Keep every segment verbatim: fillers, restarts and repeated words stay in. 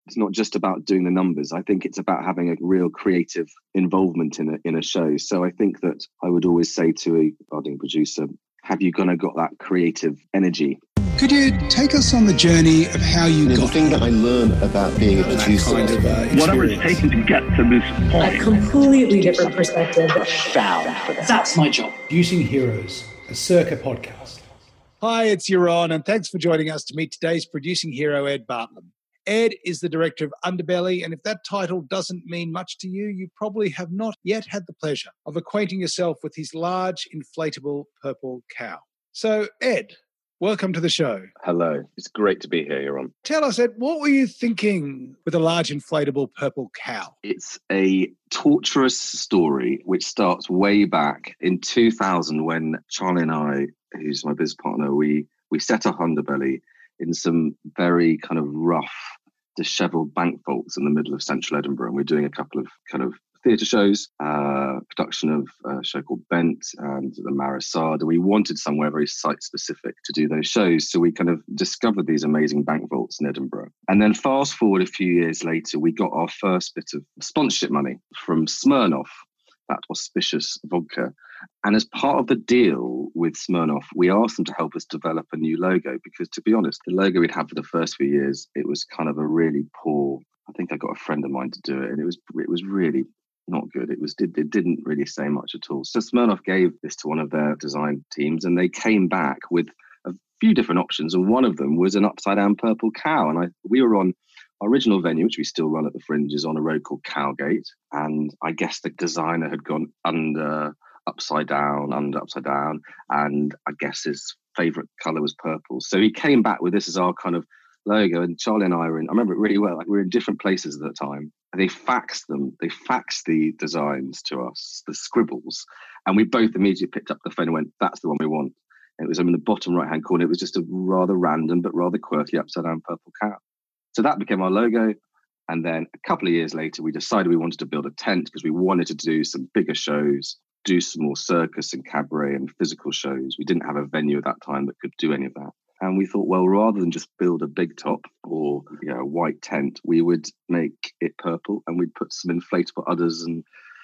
it's not just about doing the numbers. I think it's about having a real creative involvement in a, in a show. So I think that I would always say to a budding producer, have you kind of got that creative energy? Could you take us on the journey of how you, you know, got the thing that I learned about being a producer, kind of, uh, what I was taking to get to this point, a completely different perspective. Profound for that. That's my job. Producing Heroes, a Circa podcast. Hi, it's Yaron, and thanks for joining us to meet today's producing hero, Ed Bartlam. Ed is the director of Underbelly, and if that title doesn't mean much to you, you probably have not yet had the pleasure of acquainting yourself with his large inflatable purple cow. So, Ed, welcome to the show. Hello. It's great to be here, Yaron. Tell us, Ed, what were you thinking with a large inflatable purple cow? It's a torturous story which starts way back in two thousand when Charlie and I, who's my business partner, we, we set up Underbelly in some very kind of rough, dishevelled bank vaults in the middle of central Edinburgh. And we're doing a couple of kind of theatre shows, uh, production of a show called Bent and the Marisade. We wanted somewhere very site-specific to do those shows. So we kind of discovered these amazing bank vaults in Edinburgh. And then fast forward a few years later, we got our first bit of sponsorship money from Smirnoff, that auspicious vodka. And as part of the deal with Smirnoff, we asked them to help us develop a new logo because, to be honest, the logo we'd had for the first few years, it was kind of a really poor. I think I got a friend of mine to do it, and it was it was really not good. It was it, it didn't really say much at all. So Smirnoff gave this to one of their design teams, and they came back with a few different options, and one of them was an upside down purple cow. And I we were on our original venue, which we still run at the Fringes, on a road called Cowgate, and I guess the designer had gone under. upside down, under upside down, and I guess his favourite colour was purple. So he came back with this as our kind of logo, and Charlie and I were in, I remember it really well, like we were in different places at the time, and they faxed them, they faxed the designs to us, the scribbles, and we both immediately picked up the phone and went, that's the one we want. And it was in the bottom right-hand corner, it was just a rather random but rather quirky upside down purple cow. So that became our logo. And then a couple of years later, we decided we wanted to build a tent because we wanted to do some bigger shows, do some more circus and cabaret and physical shows. We didn't have a venue at that time that could do any of that. And we thought, well, rather than just build a big top or you know, a white tent, we would make it purple and we'd put some inflatable udders and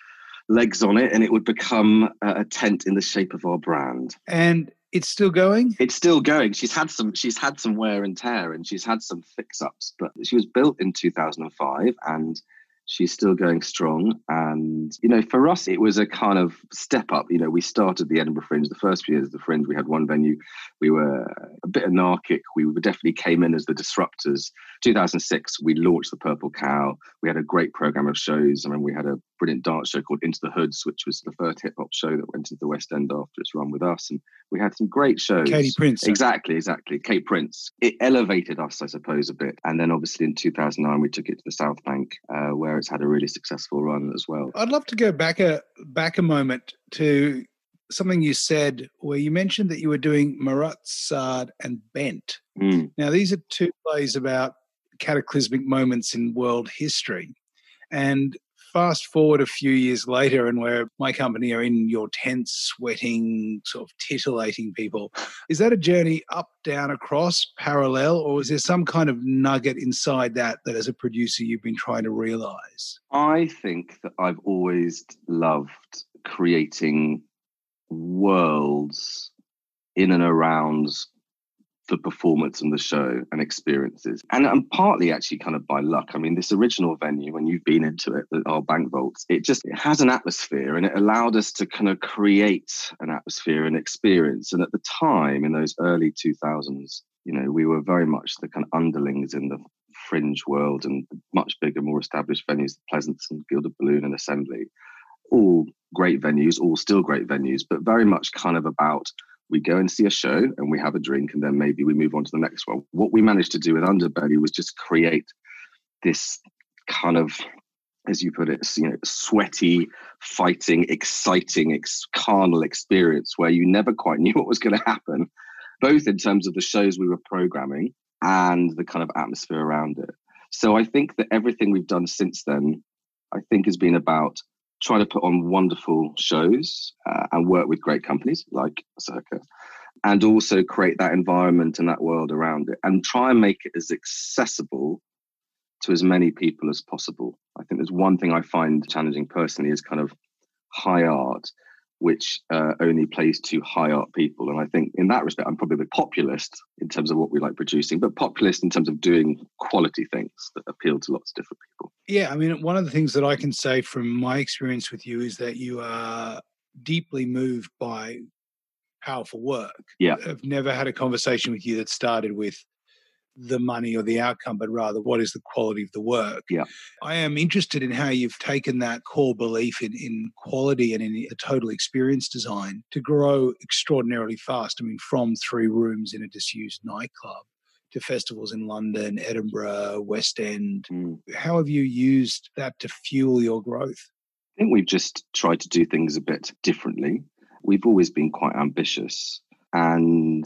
legs on it, and it would become a tent in the shape of our brand. And it's still going? It's still going. She's had some she's had some wear and tear, and she's had some fix-ups, but she was built in two thousand five, and she's still going strong. And, you know, for us, it was a kind of step up. You know, we started the Edinburgh Fringe. The first few years of the Fringe, we had one venue. We were a bit anarchic. We definitely came in as the disruptors. two thousand six, we launched the Purple Cow. We had a great program of shows. I mean, we had a brilliant dance show called Into the Hoods, which was the first hip-hop show that went into the West End after its run with us. And we had some great shows. Katie Prince. Exactly, exactly. Kate Prince. It elevated us, I suppose, a bit. And then obviously in two thousand nine, we took it to the South Bank, uh, where it's had a really successful run as well. I'd love to go back a back a moment to something you said where you mentioned that you were doing Marisade and Bent. Mm. Now, these are two plays about cataclysmic moments in world history. And fast forward a few years later, and where my company are in your tents, sweating, sort of titillating people. Is that a journey up, down, across, parallel, or is there some kind of nugget inside that that as a producer you've been trying to realise? I think that I've always loved creating worlds in and around the performance and the show and experiences. And, and partly actually kind of by luck. I mean, this original venue, when you've been into it, our bank vaults, it just it has an atmosphere, and it allowed us to kind of create an atmosphere and experience. And at the time, in those early two thousands, you know, we were very much the kind of underlings in the Fringe world, and much bigger, more established venues, Pleasance and Gilded Balloon and Assembly, all great venues, all still great venues, but very much kind of about we go and see a show and we have a drink and then maybe we move on to the next one. What we managed to do with Underbelly was just create this kind of, as you put it, you know, sweaty, fighting, exciting, ex- carnal experience where you never quite knew what was going to happen, both in terms of the shows we were programming and the kind of atmosphere around it. So I think that everything we've done since then, I think has been about trying to put on wonderful shows uh, and work with great companies like Circa, and also create that environment and that world around it, and try and make it as accessible to as many people as possible. I think there's one thing I find challenging personally is kind of high art, which uh, only plays to high art people. And I think in that respect, I'm probably a bit populist in terms of what we like producing, but populist in terms of doing quality things that appeal to lots of different people. Yeah, I mean, one of the things that I can say from my experience with you is that you are deeply moved by powerful work. Yeah. I've never had a conversation with you that started with the money or the outcome, but rather what is the quality of the work. Yeah. I am interested in how you've taken that core belief in, in quality and in the total experience design to grow extraordinarily fast. I mean, from three rooms in a disused nightclub to festivals in London, Edinburgh, West End. Mm. How have you used that to fuel your growth? I think we've just tried to do things a bit differently. We've always been quite ambitious, and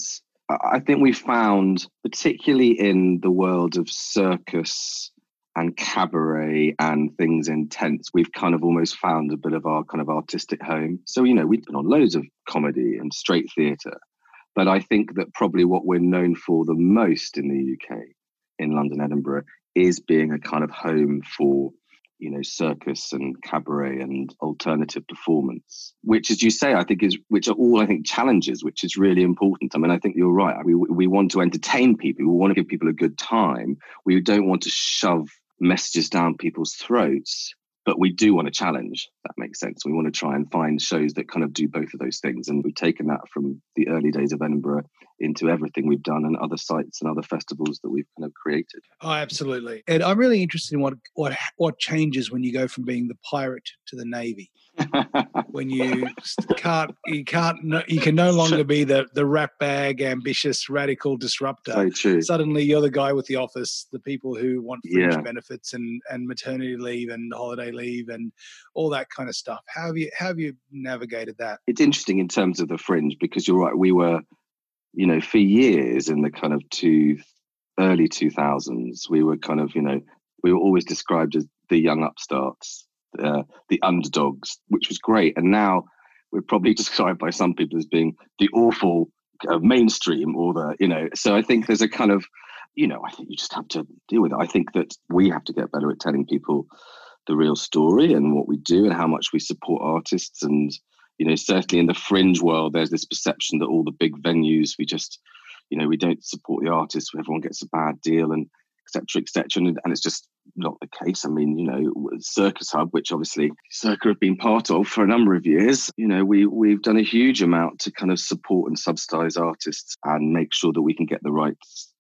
I think we found, particularly in the world of circus and cabaret and things in tents, we've kind of almost found a bit of our kind of artistic home. So, you know, we've been on loads of comedy and straight theatre, but I think that probably what we're known for the most in the U K, in London, Edinburgh, is being a kind of home for, you know, circus and cabaret and alternative performance, which, as you say, I think is, which are all, I think, challenges, which is really important. I mean, I think you're right. We we want to entertain people. We want to give people a good time. We don't want to shove messages down people's throats, but we do want to challenge. That makes sense. We want to try and find shows that kind of do both of those things. And we've taken that from the early days of Edinburgh into everything we've done and other sites and other festivals that we've kind of created. Oh, absolutely. And I'm really interested in what what what changes when you go from being the pirate to the Navy. When you can't, you can't, you can no longer be the the rat bag, ambitious, radical disruptor. So true. Suddenly, you're the guy with the office, the people who want fringe Yeah. benefits and and maternity leave and holiday leave and all that kind of stuff. How have you how have you navigated that? It's interesting in terms of the fringe, because you're right. We were, you know, for years in the kind of two early two thousands, we were kind of, you know, we were always described as the young upstarts, uh, the underdogs, which was great. And now we're probably described by some people as being the awful uh, mainstream, or the, you know, so I think there's a kind of, you know, I think you just have to deal with it. I think that we have to get better at telling people the real story and what we do and how much we support artists. And, you know, certainly in the fringe world, there's this perception that all the big venues, we just, you know, we don't support the artists, everyone gets a bad deal, and et cetera, et cetera. And, and it's just not the case. I mean, you know, Circus Hub, which obviously Circa have been part of for a number of years, you know, we, we've done a huge amount to kind of support and subsidise artists and make sure that we can get the right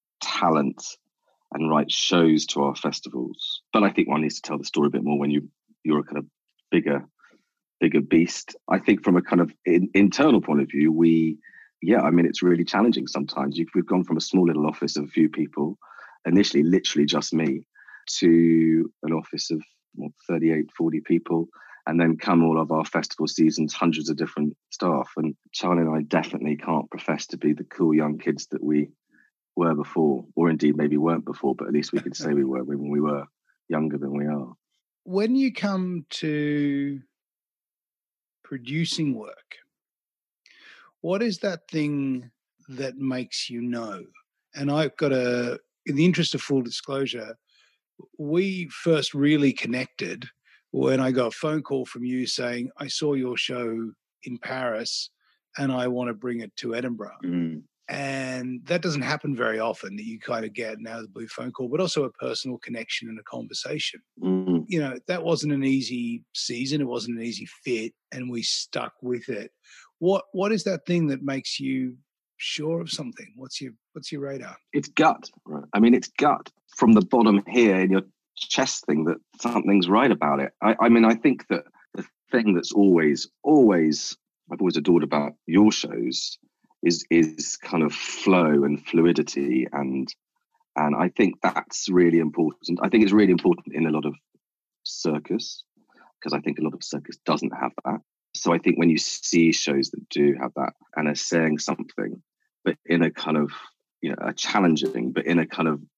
talent and right shows to our festivals. But I think one needs to tell the story a bit more when you, you're a kind of bigger, bigger beast. I think from a kind of in, internal point of view, we, yeah, I mean, it's really challenging sometimes. You've, we've gone from a small little office of a few people, initially literally just me, to an office of what, thirty-eight, forty people, and then come all of our festival seasons, hundreds of different staff. And Charlie and I definitely can't profess to be the cool young kids that we were before, or indeed maybe weren't before, but at least we could say we were when we were younger than we are. When you come to producing work, what is that thing that makes you know? And I've got a, in the interest of full disclosure, we first really connected when I got a phone call from you saying, I saw your show in Paris and I want to bring it to Edinburgh. Mm. And that doesn't happen very often, that you kind of get now the blue phone call, but also a personal connection and a conversation. Mm. You know, that wasn't an easy season. It wasn't an easy fit, and we stuck with it. What What is that thing that makes you sure of something? What's your What's your radar? It's gut, right? I mean, it's gut from the bottom here in your chest thing that something's right about it. I, I mean, I think that the thing that's always, always, I've always adored about your shows is is kind of flow and fluidity, and and I think that's really important. I think it's really important in a lot of circus, because I think a lot of circus doesn't have that. So I think when you see shows that do have that and are saying something, but in a kind of, you know, a challenging, but in a kind of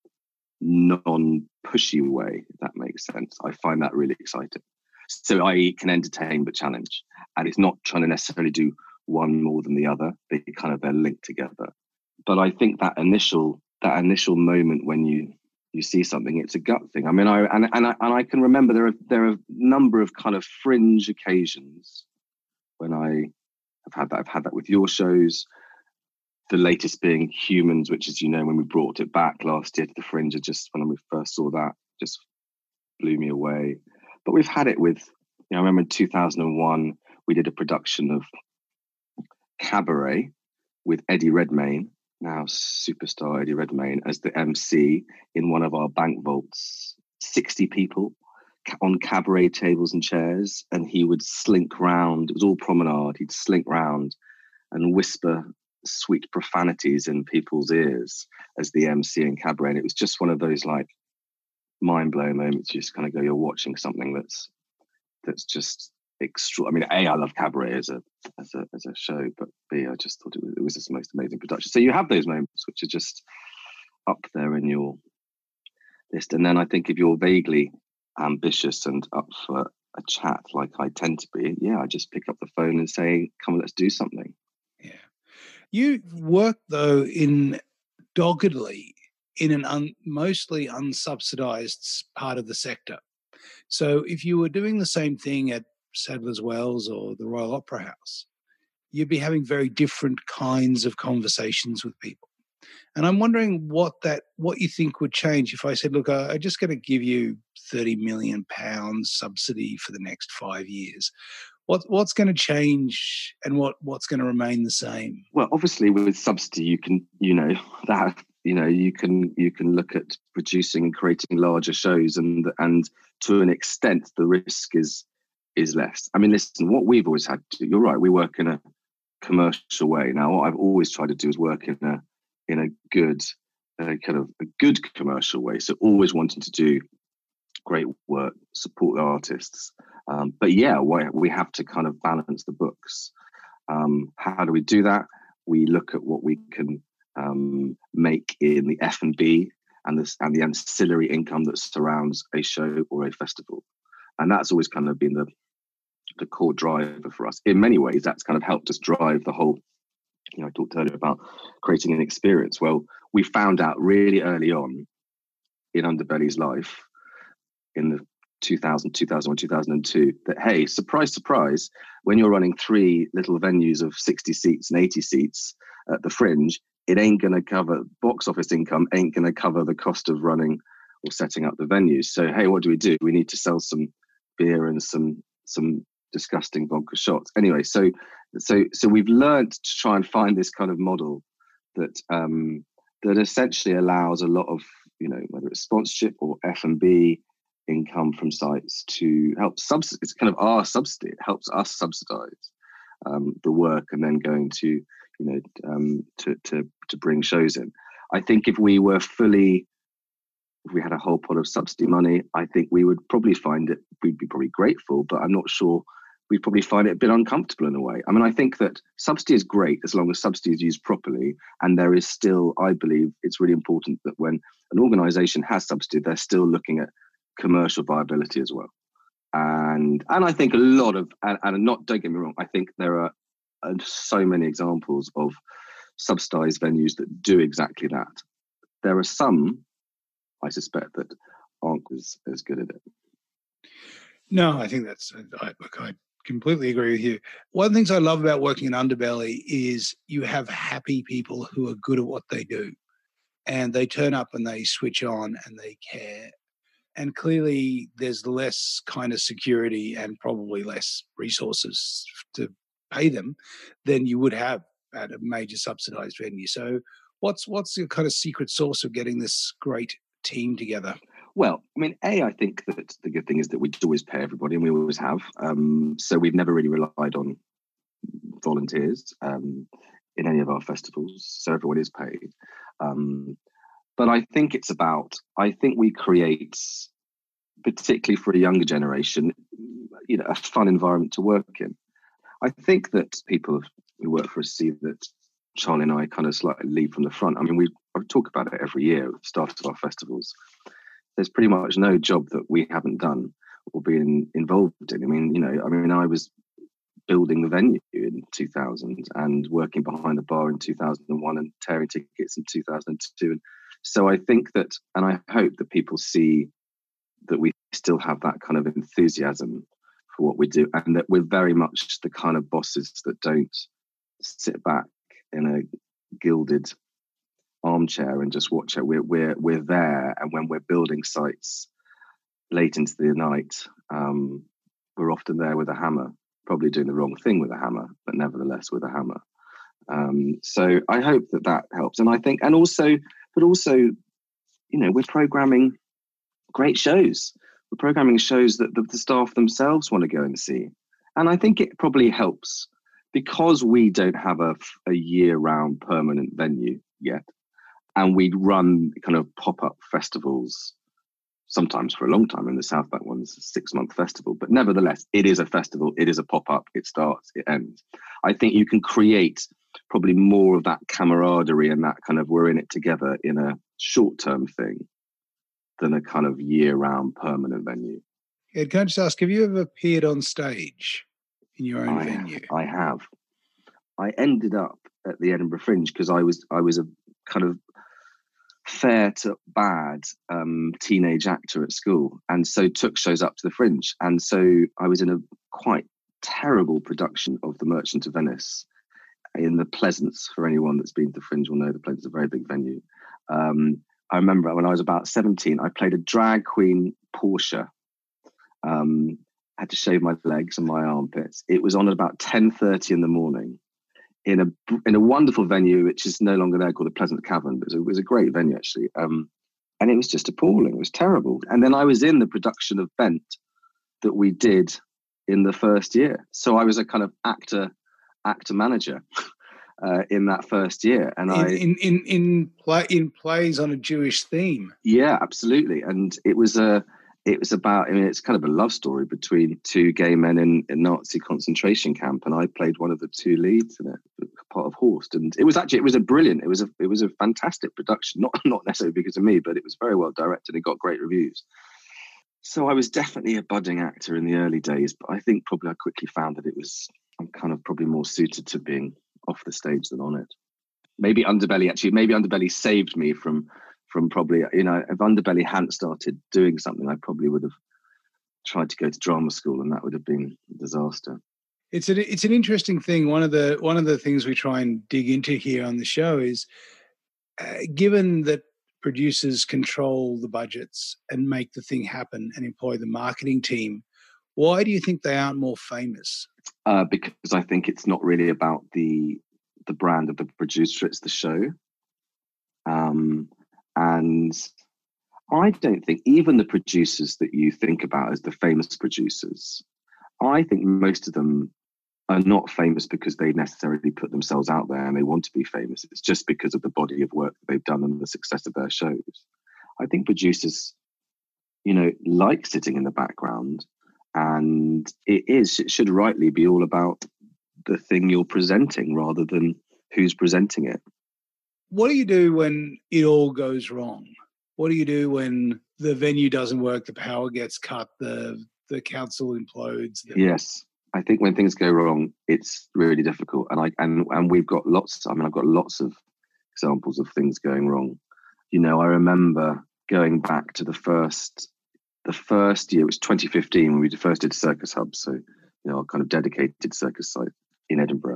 non-pushy way, if that makes sense, I find that really exciting. So I can entertain but challenge, and it's not trying to necessarily do one more than the other. They kind of, they're linked together. But I think that initial that initial moment when you you see something, it's a gut thing. I mean, I and and I, and I can remember there are there are a number of kind of fringe occasions when I have had that. I've had that with your shows. The latest being Humans, which, as you know, when we brought it back last year to the Fringe, just when we first saw that, just blew me away. But we've had it with, you know, I remember in two thousand one, we did a production of Cabaret with Eddie Redmayne, now superstar Eddie Redmayne, as the M C in one of our bank vaults, sixty people on cabaret tables and chairs, and he would slink round. It was all promenade. He'd slink round and whisper sweet profanities in people's ears as the M C in Cabaret. And it was just one of those like mind-blowing moments. You just kind of go, you're watching something that's that's just extra. I mean, A, I love Cabaret as a as a as a show, but B, I just thought it was, it was just the most amazing production. So you have those moments which are just up there in your list. And then I think if you're vaguely ambitious and up for a chat like I tend to be, yeah, I just pick up the phone and say, come on, let's do something. Yeah. You work, though, in doggedly in an un, mostly unsubsidized part of the sector. So if you were doing the same thing at Sadler's Wells or the Royal Opera House, you'd be having very different kinds of conversations with people. And I'm wondering what that what you think would change if I said, look, I'm just going to give you thirty million pounds subsidy for the next five years. What, what's going to change and what, what's going to remain the same? Well, obviously with subsidy, you can, you know, that, you know, you can, you can look at producing and creating larger shows, and, and to an extent, the risk is, is less. I mean, listen, what we've always had to do, you're right, we work in a commercial way. Now, what I've always tried to do is work in a, in a good, uh, kind of a good commercial way. So always wanting to do great work, support the artists. Um, but yeah, we, we have to kind of balance the books. Um, how do we do that? We look at what we can um, make in the F and B and the, and the ancillary income that surrounds a show or a festival. And that's always kind of been the, the core driver for us. In many ways, that's kind of helped us drive the whole, you know, I talked earlier about creating an experience. Well, we found out really early on in Underbelly's life, in the two thousand, two thousand one, two thousand two, that, hey, surprise, surprise, when you're running three little venues of sixty seats and eighty seats at the Fringe, it ain't going to cover, box office income ain't going to cover the cost of running or setting up the venues. So, hey, what do we do? We need to sell some beer and some some disgusting vodka shots. Anyway, so so so we've learned to try and find this kind of model that um, that essentially allows a lot of, you know, whether it's sponsorship or F and B income from sites to help subsidize. It's kind of our subsidy. It helps us subsidize um, the work and then going to, you know, um, to to to bring shows in. I think if we were fully, if we had a whole pot of subsidy money, I think we would probably find it, we'd be probably grateful, but I'm not sure we'd probably find it a bit uncomfortable in a way. I mean, I think that subsidy is great as long as subsidy is used properly. And there is still, I believe it's really important that when an organisation has subsidy, they're still looking at commercial viability as well. And and I think a lot of, and, and not, don't get me wrong, I think there are uh, so many examples of subsidised venues that do exactly that. There are some, I suspect, that aren't as, as good at it. No, I think that's, I, look, I completely agree with you. One of the things I love about working in Underbelly is you have happy people who are good at what they do, and they turn up and they switch on and they care. And clearly there's less kind of security and probably less resources to pay them than you would have at a major subsidized venue. So what's what's the kind of secret sauce of getting this great team together? Well, I mean, A, I think that the good thing is that we always pay everybody, and we always have. Um, so we've never really relied on volunteers um, in any of our festivals. So everyone is paid. Um, but I think it's about, I think we create, particularly for a younger generation, you know, a fun environment to work in. I think that people who work for us see that Charlie and I kind of slightly lead from the front. I mean, we I talk about it every year at the start of our festivals. There's pretty much no job that we haven't done or been involved in. I mean, you know, I mean, I was building the venue in two thousand and working behind the bar in two thousand one and tearing tickets in two thousand two and So I think that, and I hope that people see that we still have that kind of enthusiasm for what we do, and that we're very much the kind of bosses that don't sit back in a gilded armchair and just watch it. We're we're we're there, and when we're building sites late into the night, um, we're often there with a hammer, probably doing the wrong thing with a hammer, but nevertheless with a hammer. Um, so I hope that that helps, and I think, and also, but also, you know, we're programming great shows. We're programming shows that the, the staff themselves want to go and see, and I think it probably helps because we don't have a, a year-round permanent venue yet, and we run kind of pop-up festivals sometimes for a long time. In the South Bank one's a six-month festival, but nevertheless, it is a festival. It is a pop-up. It starts, it ends. I think you can create probably more of that camaraderie and that kind of we're in it together in a short-term thing than a kind of year-round permanent venue. Ed, can I just ask, have you ever appeared on stage in your own I, venue? I have. I ended up at the Edinburgh Fringe because I was I was a kind of fair to bad um, teenage actor at school, and so took shows up to the Fringe. And so I was in a quite terrible production of The Merchant of Venice in the Pleasance. For anyone that's been to the Fringe will know the Pleasance is a very big venue. Um, I remember when I was about seventeen, I played a drag queen Portia. Um, had to shave my legs and my armpits. It was on at about ten thirty in the morning in a in a wonderful venue, which is no longer there, called the Pleasant Cavern. But it was a, it was a great venue, actually. Um, and it was just appalling. It was terrible. And then I was in the production of Bent that we did in the first year. So I was a kind of actor, actor manager uh, in that first year. And in, I in in in, play, in plays on a Jewish theme. Yeah, absolutely. And it was a. It was about, I mean, it's kind of a love story between two gay men in a Nazi concentration camp, and I played one of the two leads in it, part of Horst. And it was actually, it was a brilliant, it was a, it was a fantastic production, not not necessarily because of me, but it was very well directed. It got great reviews. So I was definitely a budding actor in the early days, but I think probably I quickly found that it was, I'm kind of probably more suited to being off the stage than on it. Maybe Underbelly, actually, maybe Underbelly saved me from from probably, you know, if Underbelly hadn't started doing something, I probably would have tried to go to drama school, and that would have been a disaster. It's an it's an interesting thing. One of the one of the things we try and dig into here on the show is, uh, given that producers control the budgets and make the thing happen and employ the marketing team, why do you think they aren't more famous? Uh, because I think it's not really about the the brand of the producer; it's the show. Um, And I don't think even the producers that you think about as the famous producers, I think most of them are not famous because they necessarily put themselves out there and they want to be famous. It's just because of the body of work that they've done and the success of their shows. I think producers, you know, like sitting in the background, and it is, it should rightly be all about the thing you're presenting rather than who's presenting it. What do you do when it all goes wrong? What do you do when the venue doesn't work, the power gets cut, the the council implodes? The... Yes, I think when things go wrong, it's really difficult. And I and and we've got lots. I mean, I've got lots of examples of things going wrong. You know, I remember going back to the first the first year, it was twenty fifteen when we first did Circus Hub. So, you know, a kind of dedicated circus site in Edinburgh.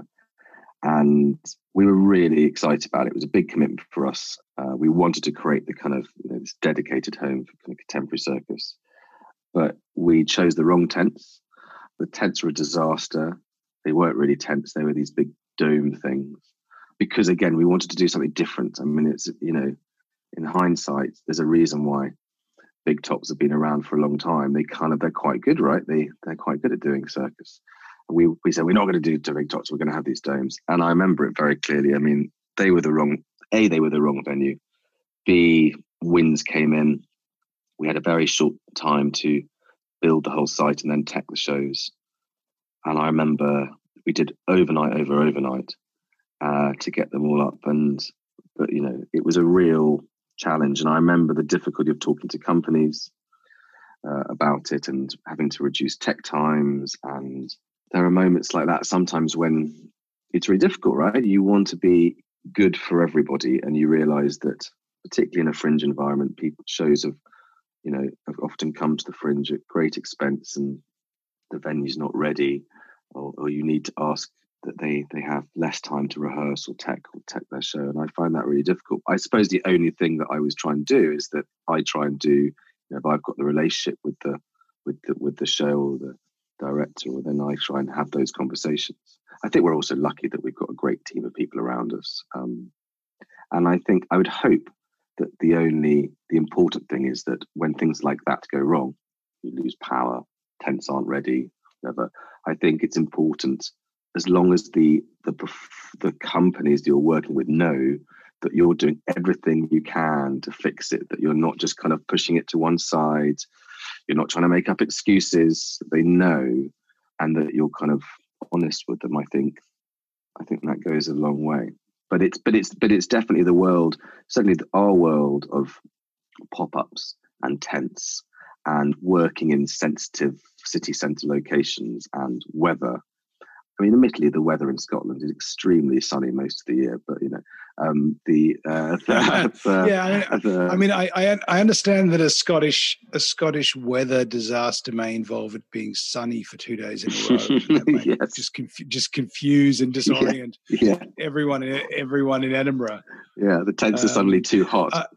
And we were really excited about it. It was a big commitment for us. Uh, we wanted to create the kind of, you know, this dedicated home for kind of contemporary circus. But we chose the wrong tents. The tents were a disaster. They weren't really tents. They were these big dome things. Because, again, we wanted to do something different. I mean, it's, you know, in hindsight, there's a reason why big tops have been around for a long time. They kind of, they're quite good, right? They, they're quite good at doing circus. We we said, we're not going to do big tops, we're going to have these domes. And I remember it very clearly. I mean, they were the wrong, A, they were the wrong venue. B, winds came in. We had a very short time to build the whole site and then tech the shows. And I remember we did overnight over overnight uh, to get them all up. And, but, you know, it was a real challenge. And I remember the difficulty of talking to companies uh, about it and having to reduce tech times. And there are moments like that sometimes when it's really difficult, right? You want to be good for everybody, and you realize that particularly in a fringe environment, people shows have, you know, have often come to the fringe at great expense, and the venue's not ready, or, or you need to ask that they they have less time to rehearse or tech or tech their show, and I find that really difficult. I suppose the only thing that I was trying to do is that I try and do, you know, if I've got the relationship with the with the with the show or the director, or then I try and have those conversations. I think we're also lucky that we've got a great team of people around us, um, and I think I would hope that the only the important thing is that when things like that go wrong, you lose power, tents aren't ready, whatever. I think it's important, as long as the the the companies that you're working with know that you're doing everything you can to fix it, that you're not just kind of pushing it to one side, you're not trying to make up excuses, they know, and that you're kind of honest with them. I think I think that goes a long way. But it's but it's but it's definitely the world, certainly our world of pop-ups and tents and working in sensitive city centre locations and weather. I mean, admittedly, the weather in Scotland is extremely sunny most of the year, but you know, um, the, uh, the, the yeah. I mean, the, I, mean I, I I understand that a Scottish a Scottish weather disaster may involve it being sunny for two days in a row. That may yes. just conf- just confuse and disorient yeah. Yeah. everyone in everyone in Edinburgh. Yeah, the tents um, are suddenly too hot. Uh,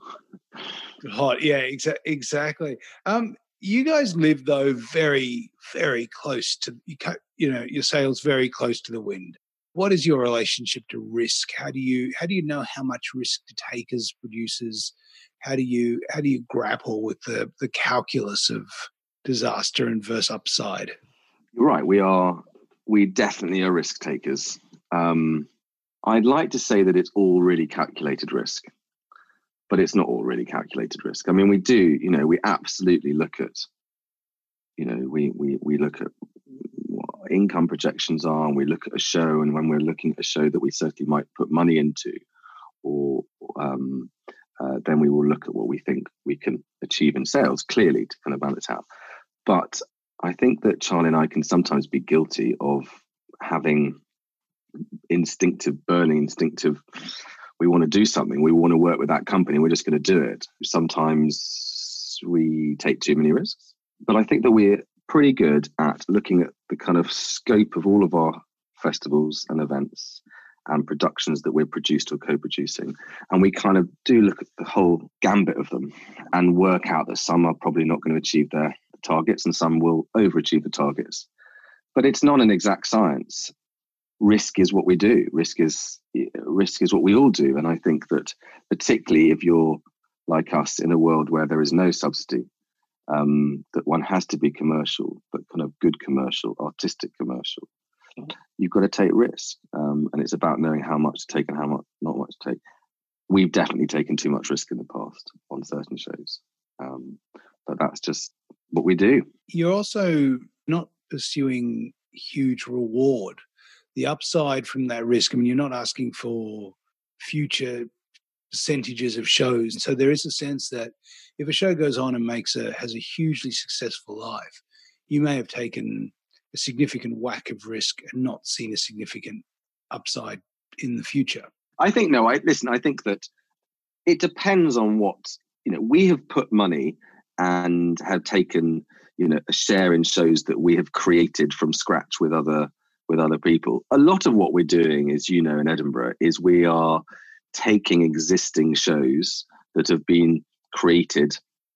hot, yeah, exa- exactly. Um, you guys live though very, very close to you. You know, your sales very close to the wind. What is your relationship to risk? How do you how do you know how much risk to take as producers? How do you how do you grapple with the the calculus of disaster and versus upside? You're right. We are we definitely are risk takers. Um, I'd like to say that it's all really calculated risk, but it's not all really calculated risk. I mean, we do, you know, we absolutely look at, you know, we we we look at what income projections are, and we look at a show, and when we're looking at a show that we certainly might put money into, or um, uh, then we will look at what we think we can achieve in sales, clearly, to kind of balance out. But I think that Charlie and I can sometimes be guilty of having instinctive, burning, instinctive, we want to do something, we want to work with that company, we're just going to do it. Sometimes we take too many risks. But I think that we're pretty good at looking at the kind of scope of all of our festivals and events and productions that we're produced or co-producing. And we kind of do look at the whole gambit of them and work out that some are probably not going to achieve their targets and some will overachieve the targets. But it's not an exact science. Risk is what we do. Risk is risk is what we all do. And I think that particularly if you're like us in a world where there is no subsidy, um, that one has to be commercial, but kind of good commercial, artistic commercial. You've got to take risk. Um, and it's about knowing how much to take and how much not much to take. We've definitely taken too much risk in the past on certain shows. Um, but that's just what we do. You're also not pursuing huge reward. The upside from that risk, I mean, you're not asking for future percentages of shows. So there is a sense that if a show goes on and makes a has a hugely successful life, you may have taken a significant whack of risk and not seen a significant upside in the future. I think, no, I listen, I think that it depends on what, you know, we have put money and have taken, you know, a share in shows that we have created from scratch with other with other people. A lot of what we're doing, as you know, in Edinburgh, is we are taking existing shows that have been created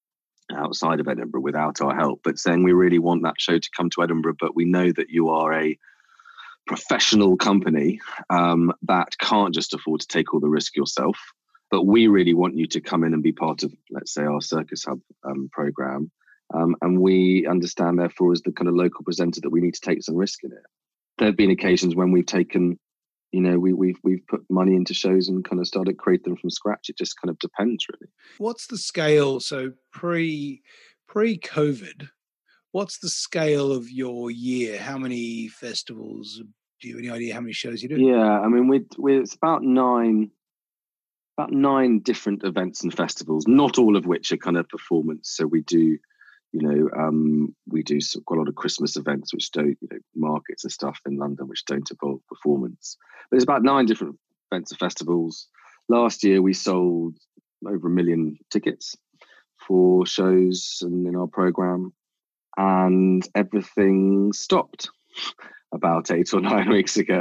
outside of Edinburgh without our help, but saying we really want that show to come to Edinburgh, but we know that you are a professional company um, that can't just afford to take all the risk yourself, but we really want you to come in and be part of, let's say, our Circus Hub um, program. Um, and we understand, therefore, as the kind of local presenter, that we need to take some risk in it. There have been occasions when we've taken, you know, we, we've we've put money into shows and kind of started create them from scratch. It just kind of depends, really. What's the scale? So pre pre COVID, what's the scale of your year? How many festivals? Do you have any idea how many shows you do? Yeah, I mean, we we it's about nine, about nine different events and festivals. Not all of which are kind of performance. So we do. You know, um, we do quite a lot of Christmas events, which don't, you know, markets and stuff in London, which don't involve performance. But there's about nine different events and festivals. Last year, we sold over a million tickets for shows and in our program, and everything stopped about eight or nine weeks ago.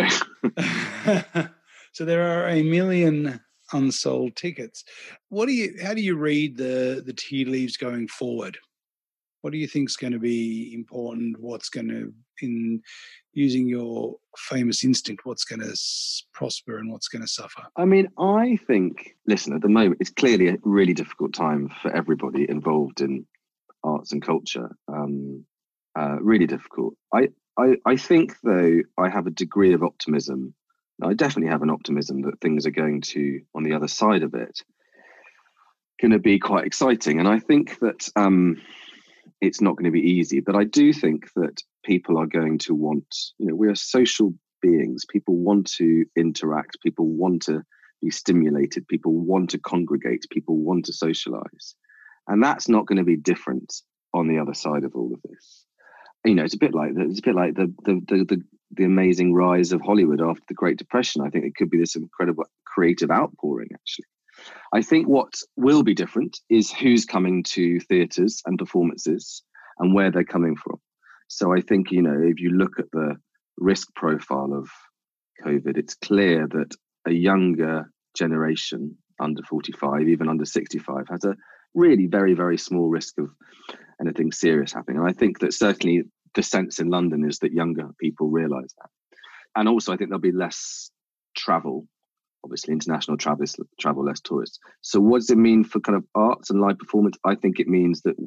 So there are a million unsold tickets. What do you? How do you read the the tea leaves going forward? What do you think is going to be important? What's going to, in using your famous instinct, what's going to prosper and what's going to suffer? I mean, I think, listen, at the moment, it's clearly a really difficult time for everybody involved in arts and culture. Um, uh, really difficult. I, I, I think, though, I have a degree of optimism. I definitely have an optimism that things are going to, on the other side of it, going to be quite exciting. And I think that um, it's not going to be easy, but I do think that people are going to want, you know, we are social beings. People want to interact. People want to be stimulated. People want to congregate. People want to socialize. And that's not going to be different on the other side of all of this. You know, it's a bit like the, it's a bit like the, the the the the amazing rise of Hollywood after the Great Depression. I think it could be this incredible creative outpouring, actually. I think what will be different is who's coming to theatres and performances and where they're coming from. So I think, you know, if you look at the risk profile of COVID, it's clear that a younger generation under forty-five, even under sixty-five, has a really very, very small risk of anything serious happening. And I think that certainly the sense in London is that younger people realise that. And also I think there'll be less travel, obviously international travel, travel, less tourists. So what does it mean for kind of arts and live performance? I think it means that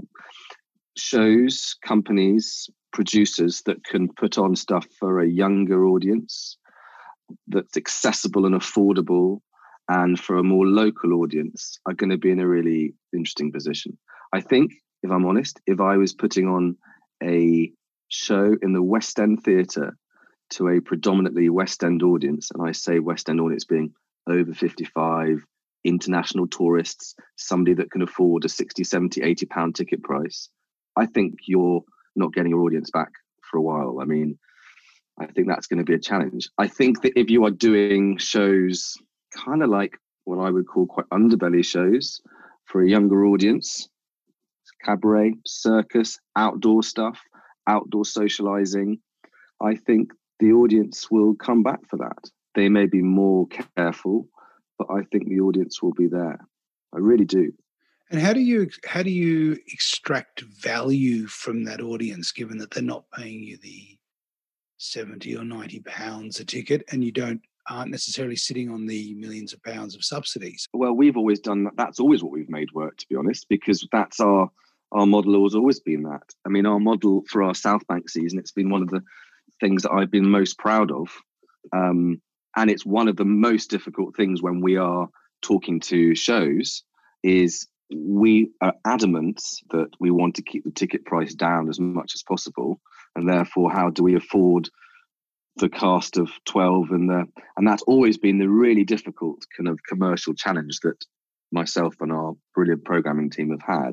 shows, companies, producers that can put on stuff for a younger audience, that's accessible and affordable, and for a more local audience are going to be in a really interesting position. I think, if I'm honest, if I was putting on a show in the West End Theatre to a predominantly West End audience, and I say West End audience being over fifty-five, international tourists, somebody that can afford a sixty, seventy, eighty pound ticket price, I think you're not getting your audience back for a while. I mean, I think that's going to be a challenge. I think that if you are doing shows kind of like what I would call quite underbelly shows for a younger audience, cabaret, circus, outdoor stuff, outdoor socializing, I think the audience will come back for that. They may be more careful, but I think the audience will be there. I really do. And how do you how do you extract value from that audience, given that they're not paying you the seventy or ninety pounds a ticket, and you don't aren't necessarily sitting on the millions of pounds of subsidies? Well, we've always done that. That's always what we've made work, to be honest, because that's our our model has always been that. I mean, our model for our South Bank season, it's been one of the things that I've been most proud of. Um, and it's one of the most difficult things when we are talking to shows is we are adamant that we want to keep the ticket price down as much as possible. And therefore, how do we afford the cast of twelve? And the, and that's always been the really difficult kind of commercial challenge that myself and our brilliant programming team have had.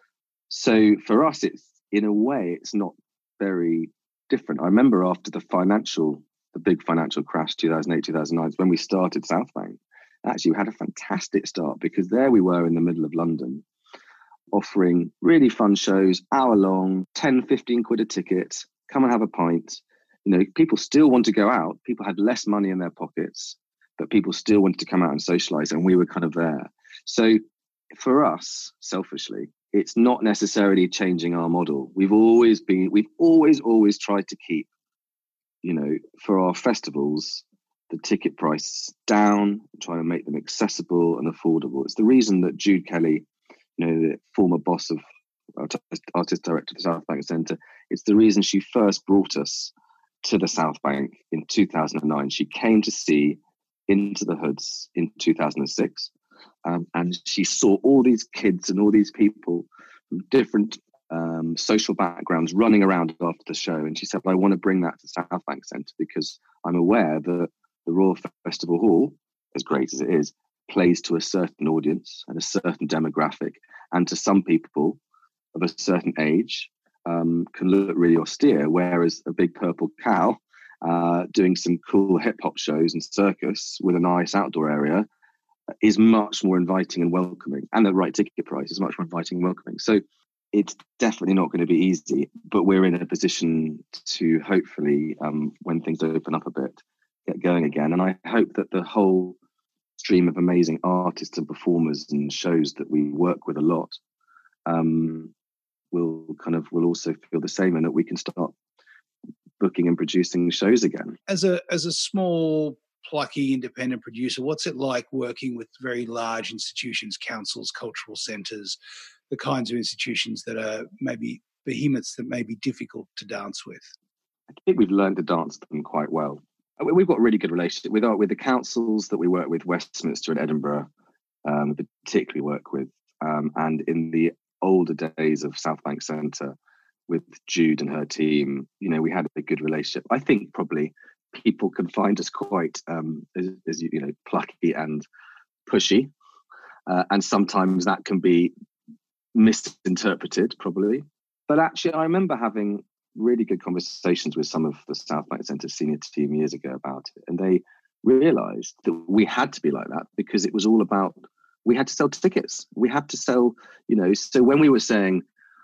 So for us, it's in a way, it's not very different. I remember after the financial, the big financial crash, two thousand eight, two thousand nine, when we started South Bank, actually we had a fantastic start because there we were in the middle of London offering really fun shows, hour long, ten, fifteen quid a ticket, come and have a pint. You know, people still want to go out. People had less money in their pockets, but people still wanted to come out and socialize, and we were kind of there. So for us, selfishly, it's not necessarily changing our model. We've always been, we've always, always tried to keep, you know, for our festivals, the ticket price down, trying to make them accessible and affordable. It's the reason that Jude Kelly, you know, the former boss of artist director of the South Bank Centre, it's the reason she first brought us to the South Bank in two thousand nine. She came to see Into the Hoods in two thousand six. Um, and she saw all these kids and all these people from different um, social backgrounds running around after the show. And she said, I want to bring that to South Bank Centre because I'm aware that the Royal Festival Hall, as great as it is, plays to a certain audience and a certain demographic. And to some people of a certain age um, can look really austere, whereas a big purple cow uh, doing some cool hip hop shows and circus with a nice outdoor area is much more inviting and welcoming, and the right ticket price is much more inviting and welcoming. So it's definitely not going to be easy, but we're in a position to hopefully, um, when things open up a bit, get going again. And I hope that the whole stream of amazing artists and performers and shows that we work with a lot um, will kind of will also feel the same, and that we can start booking and producing shows again. As a as a small, plucky, independent producer, what's it like working with very large institutions, councils, cultural centres, the kinds of institutions that are maybe behemoths that may be difficult to dance with? I think we've learned to dance them quite well. We've got a really good relationship with our, with the councils that we work with, Westminster and Edinburgh, um, particularly work with, um, and in the older days of South Bank Centre with Jude and her team, you know, we had a good relationship. I think probably people can find us quite, um, as, as you, you know, plucky and pushy, uh, and sometimes that can be misinterpreted, probably. But actually, I remember having really good conversations with some of the South Bank Centre senior team years ago about it, and they realised that we had to be like that because it was all about, we had to sell tickets. We had to sell, you know, so when we were saying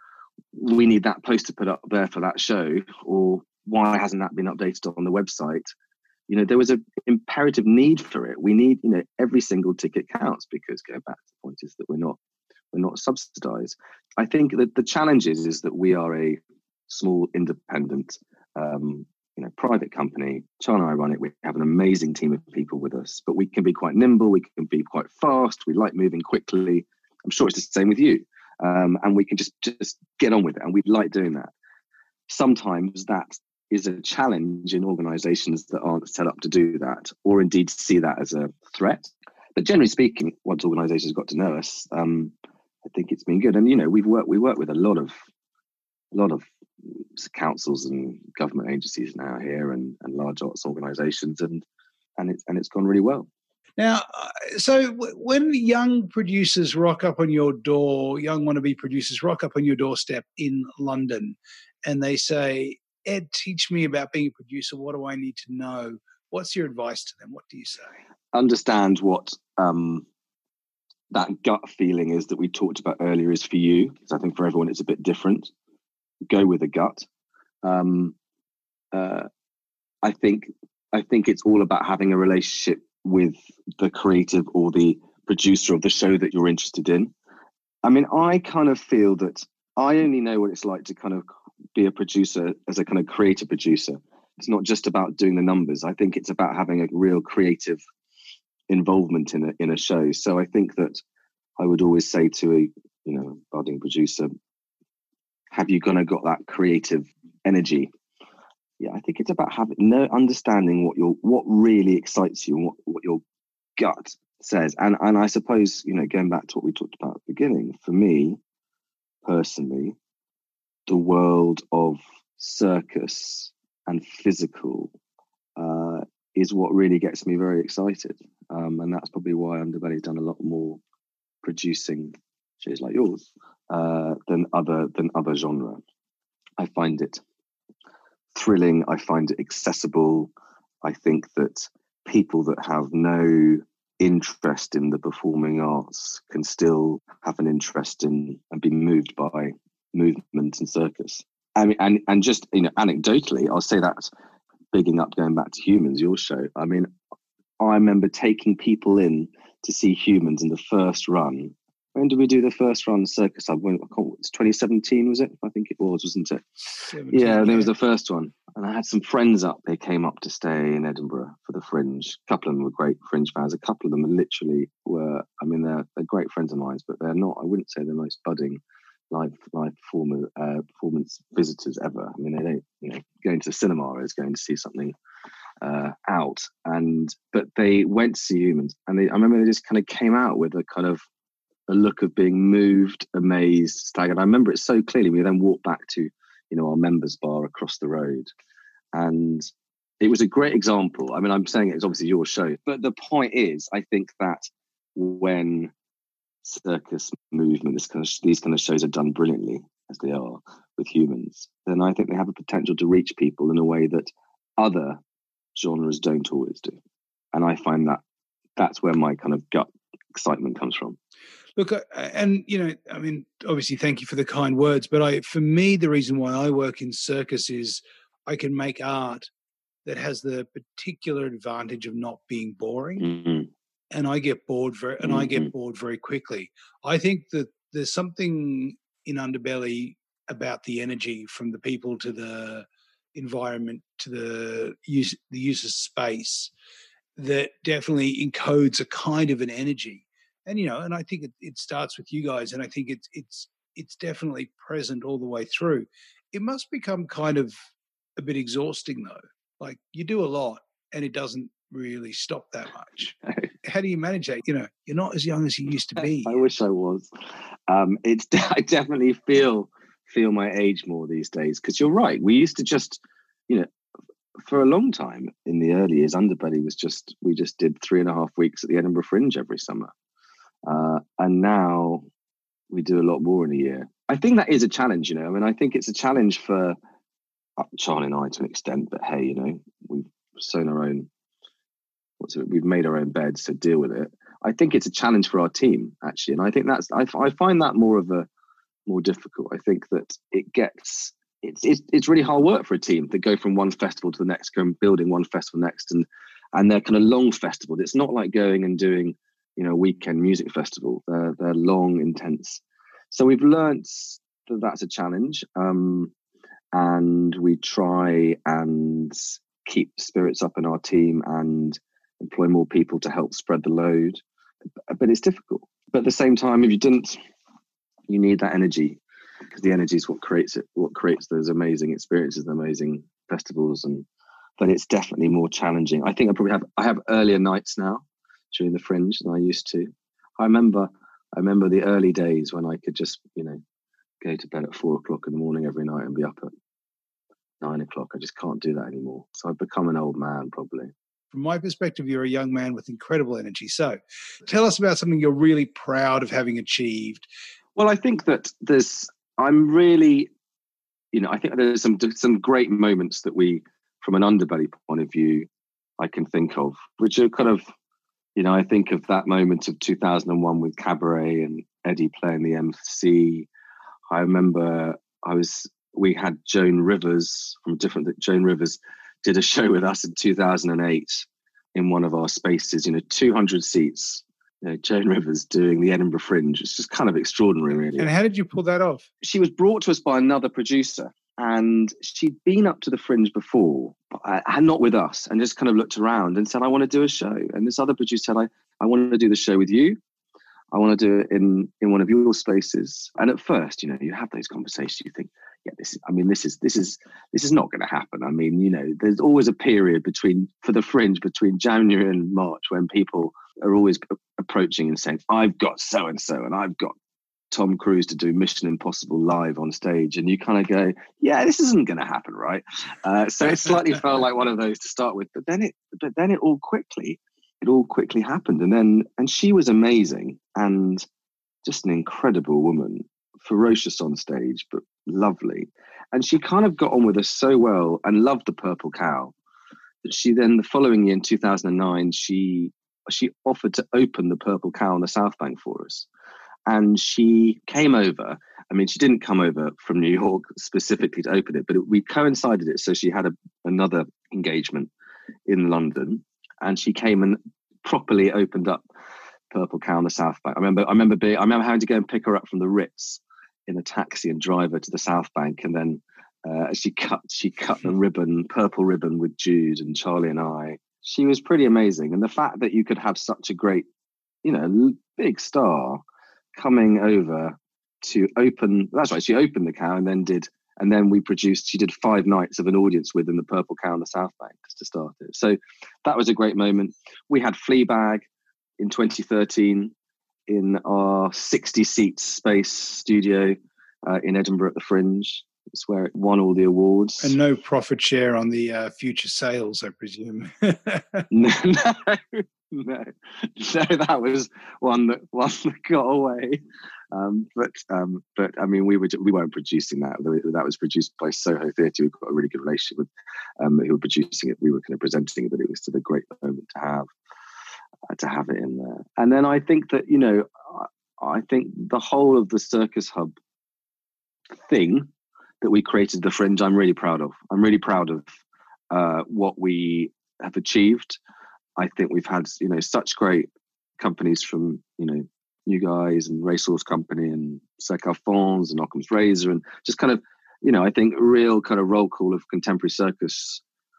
we need that poster put up there for that show, or why hasn't that been updated on the website, you know, there was an imperative need for it. We need, you know, every single ticket counts, because going back to the point is that we're not we're not subsidised. I think that the challenge is, is that we are a small, independent, um, you know, private company. Charlie and I run it. We have an amazing team of people with us, but we can be quite nimble. We can be quite fast. We like moving quickly. I'm sure it's the same with you. Um, and we can just, just get on with it. And we like doing that. Sometimes that is a challenge in organisations that aren't set up to do that, or indeed see that as a threat. But generally speaking, once organisations got to know us, um, I think it's been good. And, you know, we've worked, we work with a lot of, a lot of councils and government agencies now here, and, and large arts organisations, and, and it's, and it's gone really well. Now, so when young producers rock up on your door, young wannabe producers rock up on your doorstep in London, and they say, Ed, teach me about being a producer. What do I need to know? What's your advice to them? What do you say? Understand what um, that gut feeling is that we talked about earlier is for you, because I think for everyone it's a bit different. Go with the gut. Um, uh, I think I think it's all about having a relationship with the creative or the producer of the show that you're interested in. I mean, I kind of feel that I only know what it's like to kind of be a producer as a kind of creative producer. It's not just about doing the numbers. I think it's about having a real creative involvement in a in a show. So I think that I would always say to a, you know, budding producer, have you kind of got that creative energy? Yeah, I think it's about having no understanding what your what really excites you and what, what your gut says. And and I suppose, you know, going back to what we talked about at the beginning, for me personally, the world of circus and physical uh, is what really gets me very excited. Um, and that's probably why Underbelly's done a lot more producing shows like yours uh, than other than other genre. I find it thrilling. I find it accessible. I think that people that have no interest in the performing arts can still have an interest in and be moved by movement and circus. I mean, and and just, you know, anecdotally, I'll say that, bigging up, going back to Humans, your show. I mean, I remember taking people in to see Humans in the first run. When did we do the first run Circus Hub? When, it's twenty seventeen, was it? I think it was, wasn't it? Yeah, and it was the first one. And I had some friends up. They came up to stay in Edinburgh for the Fringe. A couple of them were great Fringe fans. A couple of them literally were, I mean, they're, they're great friends of mine, but they're not, I wouldn't say the most budding live live performer, uh, performance visitors ever. I mean, they don't, you know, going to the cinema is going to see something uh, out. And, but they went to see Humans, and they, I remember they just kind of came out with a kind of a look of being moved, amazed, staggered. I remember it so clearly. We then walked back to, you know, our members bar across the road, and it was a great example. I mean, I'm saying it's obviously your show, but the point is, I think that when circus movement, this kind of, these kind of shows are done brilliantly, as they are with Humans, then I think they have a potential to reach people in a way that other genres don't always do. And I find that that's where my kind of gut excitement comes from. Look, and, you know, I mean, obviously, thank you for the kind words, but I, for me, the reason why I work in circus is I can make art that has the particular advantage of not being boring. Mm-hmm. And I get bored very, and mm-hmm. I get bored very quickly. I think that there's something in Underbelly about the energy from the people to the environment to the use, the use of space that definitely encodes a kind of an energy. And, you know, and I think it, it starts with you guys, and I think it's it's it's definitely present all the way through. It must become kind of a bit exhausting, though. Like, you do a lot, and it doesn't really stop that much. How do you manage that? You know, you're not as young as you used to be. I wish I was. Um, it's I definitely feel feel my age more these days, because you're right. We used to just, you know, for a long time in the early years, Underbelly was just, we just did three and a half weeks at the Edinburgh Fringe every summer. Uh, and now we do a lot more in a year. I think that is a challenge, you know. I mean, I think it's a challenge for uh, Charlie and I to an extent, but hey, you know, we've sewn our own, what's it, we've made our own beds, so deal with it. I think it's a challenge for our team, actually. And I think that's, I, I find that more of a, more difficult. I think that it gets, it's, it's, it's really hard work for a team to go from one festival to the next, go and building one festival next. And, and they're kind of long festivals. It's not like going and doing, you know, weekend music festival. They're, they're long, intense. So we've learnt that that's a challenge. Um, and we try and keep spirits up in our team and employ more people to help spread the load. But it's difficult. But at the same time, if you didn't, you need that energy, because the energy is what creates it, what creates those amazing experiences, and amazing festivals. And but it's definitely more challenging. I think I probably have I have earlier nights now during the Fringe than I used to. I remember I remember the early days when I could just, you know, go to bed at four o'clock in the morning every night and be up at nine o'clock. I just can't do that anymore. So I've become an old man, probably. From my perspective, you're a young man with incredible energy. So tell us about something you're really proud of having achieved. Well, I think that there's, I'm really, you know, I think there's some some great moments that we, from an Underbelly point of view, I can think of, which are kind of, you know, I think of that moment of two thousand one with Cabaret and Eddie playing the M C. I remember I was, we had Joan Rivers from different, Joan Rivers did a show with us in two thousand eight in one of our spaces, you know, two hundred seats. You know, Joan Rivers doing the Edinburgh Fringe. It's just kind of extraordinary, really. And how did you pull that off? She was brought to us by another producer, and she'd been up to the Fringe before, but I, not with us, and just kind of looked around and said, I want to do a show. And this other producer said, I, I want to do the show with you. I want to do it in, in one of your spaces. And at first, you know, you have those conversations, you think, yeah, this is, I mean, this is, this is, this is not going to happen. I mean, you know, there's always a period between, for the Fringe, between January and March, when people are always approaching and saying, I've got so-and-so, and I've got Tom Cruise to do Mission Impossible live on stage. And you kind of go, yeah, this isn't going to happen, right? Uh, so it slightly felt like one of those to start with, but then it, but then it all quickly, it all quickly happened. And then, and she was amazing and just an incredible woman, ferocious on stage, but lovely. And she kind of got on with us so well and loved the Purple Cow that she then, the following year in two thousand nine, she she offered to open the Purple Cow on the South Bank for us. And she came over. I mean, she didn't come over from New York specifically to open it, but it, we coincided it. So she had a, another engagement in London, and she came and properly opened up Purple Cow on the South Bank. I remember, I remember being, I remember having to go and pick her up from the Ritz in a taxi and drive her to the South Bank, and then uh, she cut, she cut the ribbon, purple ribbon, with Jude and Charlie and I. She was pretty amazing, and the fact that you could have such a great, you know, big star coming over to open, that's right, she opened the Cow and then did, and then we produced, she did five nights of an audience within the Purple Cow on the South Bank to start it. So that was a great moment. We had Fleabag in twenty thirteen in our sixty seat space studio uh, in Edinburgh at the Fringe. It's where it won all the awards. And no profit share on the uh, future sales, I presume. no, no. No, so that was one that one that got away. Um, but um, but I mean, we were we weren't producing that. That was produced by Soho Theatre. We've got a really good relationship with um, who were producing it. We were kind of presenting it, but it was still a great moment to have. uh, to have it in there. And then I think that, you know, I, I think the whole of the Circus Hub thing that we created, the Fringe, I'm really proud of. I'm really proud of uh, what we have achieved. I think we've had, you know, such great companies from, you know, you guys and Racehorse Company and Cirque Alphonse and Occam's Razor, and just kind of, you know, I think real kind of roll call of contemporary circus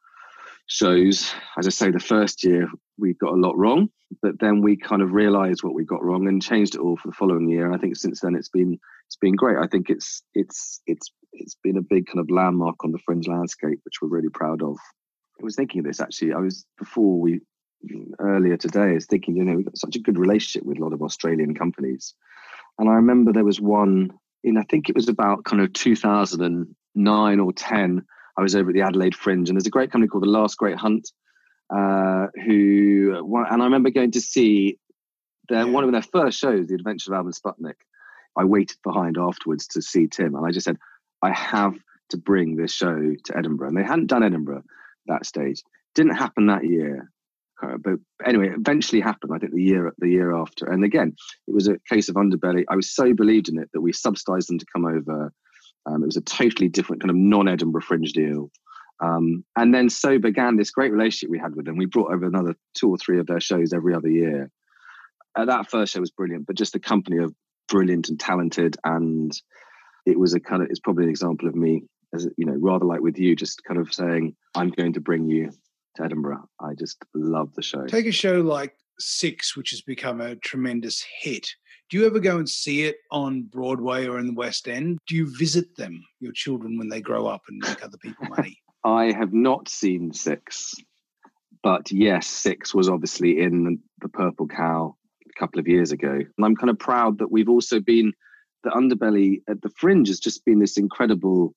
shows. As I say, the first year we got a lot wrong, but then we kind of realized what we got wrong and changed it all for the following year. And I think since then it's been it's been great. I think it's it's it's it's been a big kind of landmark on the Fringe landscape, which we're really proud of. I was thinking of this actually. I was before we earlier today. I was thinking, you know, we've got such a good relationship with a lot of Australian companies, and I remember there was one in I think it was about kind of two thousand nine or ten. I was over at the Adelaide Fringe, and there's a great company called The Last Great Hunt, uh, who, and I remember going to see their, yeah. one of their first shows, The Adventure of Alvin Sputnik. I waited behind afterwards to see Tim, and I just said, I have to bring this show to Edinburgh. And they hadn't done Edinburgh that stage. Didn't happen that year. But anyway, it eventually happened, I think, the year the year after. And again, it was a case of Underbelly. I was so believed in it that we subsidized them to come over. Um, it was a totally different kind of non-Edinburgh Fringe deal. Um, and then so began this great relationship we had with them. We brought over another two or three of their shows every other year. Uh, that first show was brilliant, but just the company of brilliant and talented. And it was a kind of, it's probably an example of me, as you know, rather like with you, just kind of saying, I'm going to bring you to Edinburgh. I just love the show. Take a show like Six, which has become a tremendous hit. Do you ever go and see it on Broadway or in the West End? Do you visit them, your children, when they grow up and make other people money? I have not seen Six, but yes, Six was obviously in the Purple Cow a couple of years ago. And I'm kind of proud that we've also been, the Underbelly at the Fringe has just been this incredible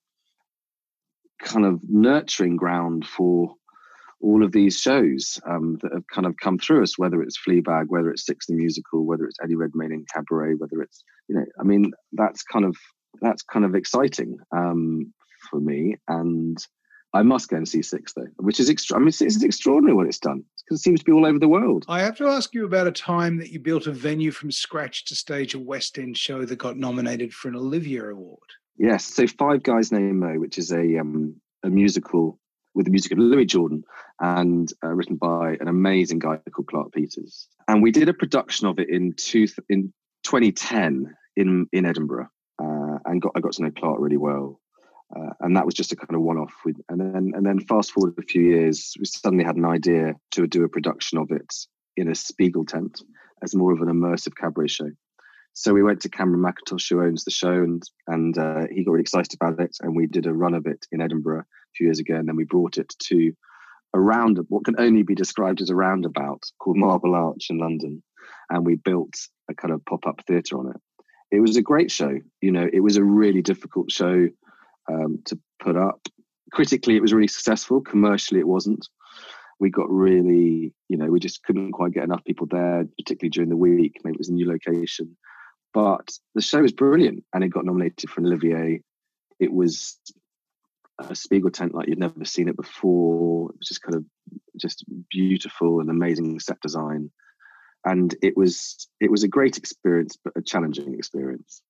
kind of nurturing ground for all of these shows um, that have kind of come through us, whether it's Fleabag, whether it's Six the Musical, whether it's Eddie Redmayne in Cabaret, whether it's, you know, I mean, that's kind of, that's kind of exciting um, for me. And I must go and see Six though, which is, extra- I mean, it's, it's extraordinary what it's done because it seems to be all over the world. I have to ask you about a time that you built a venue from scratch to stage a West End show that got nominated for an Olivier Award. Yes. So Five Guys Named Mo, which is a, um, a musical with the music of Louis Jordan and uh, written by an amazing guy called Clark Peters. And we did a production of it in two, in twenty ten in, in Edinburgh uh, and got I got to know Clark really well. Uh, and that was just a kind of one-off. With, and then and then fast forward a few years, we suddenly had an idea to do a production of it in a Spiegel tent as more of an immersive cabaret show. So we went to Cameron McIntosh, who owns the show, and and uh, he got really excited about it. And we did a run of it in Edinburgh a few years ago, and then we brought it to a round, what can only be described as a roundabout called Marble Arch in London, and we built a kind of pop-up theatre on it. It was a great show. You know, it was a really difficult show um, to put up. Critically, it was really successful. Commercially, it wasn't. We got really, you know, we just couldn't quite get enough people there, particularly during the week. Maybe it was a new location. But the show was brilliant, and it got nominated for an Olivier. It was a Spiegel tent like you'd never seen it before. It was just kind of just beautiful and amazing set design. And it was it was a great experience, but a challenging experience.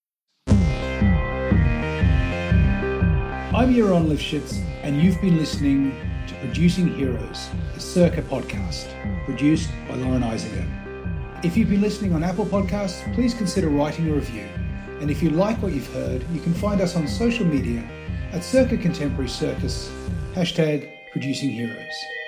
I'm Yaron Lifshitz, and you've been listening to Producing Heroes, a Circa podcast, produced by Lauren Eisinger. If you've been listening on Apple Podcasts, please consider writing a review. And if you like what you've heard, you can find us on social media at Circa Contemporary Circus, hashtag Producing Heroes.